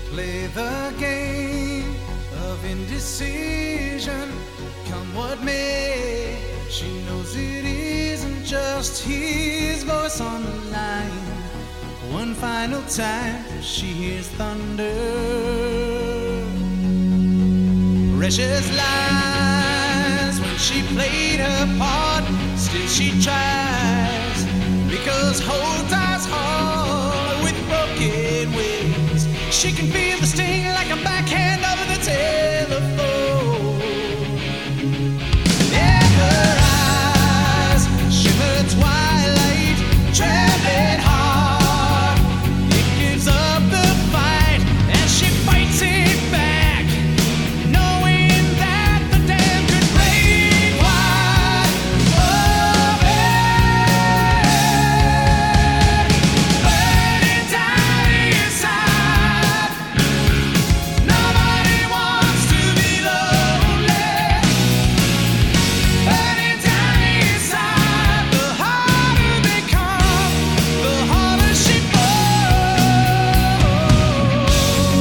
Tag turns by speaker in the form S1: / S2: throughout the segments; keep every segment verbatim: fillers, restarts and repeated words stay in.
S1: play the game of indecision. Come what may, she knows it isn't just his voice on the line. One final time she hears thunder. Precious lies when she played her part. Still she tries, because hold ties hard with broken wings. She can feel the sting like a backhand over the telephone. In her eyes shimmer twilight, traveling hard. It gives up the fight and she fights it back, knowing that the dam could break wide open, burning down inside. Nobody wants to be lonely, burning down inside. The harder they come, the harder she falls.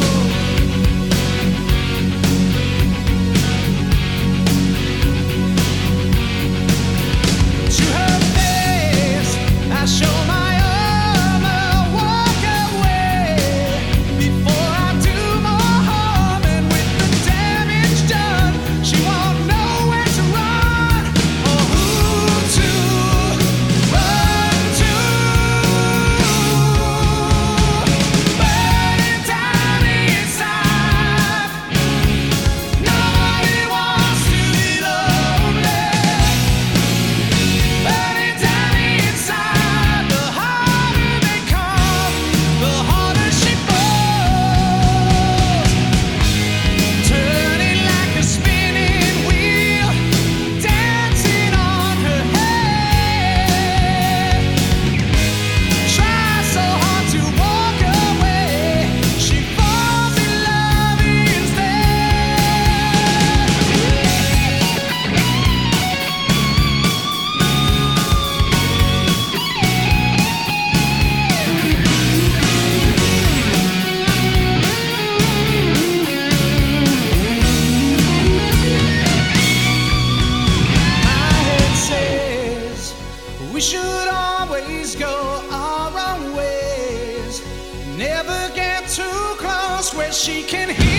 S1: To her face, I show my armor, walk away before I do more harm. And with the damage done, she won't know where to run or who to run to. Burning down inside. Nobody wants to be lonely. Burning down inside. The harder they come, the harder she falls. Turning like a spinning wheel, dancing on her head. Try so hard to walk away, she falls in love My head says we should always go our own ways. Never get too close where she can hear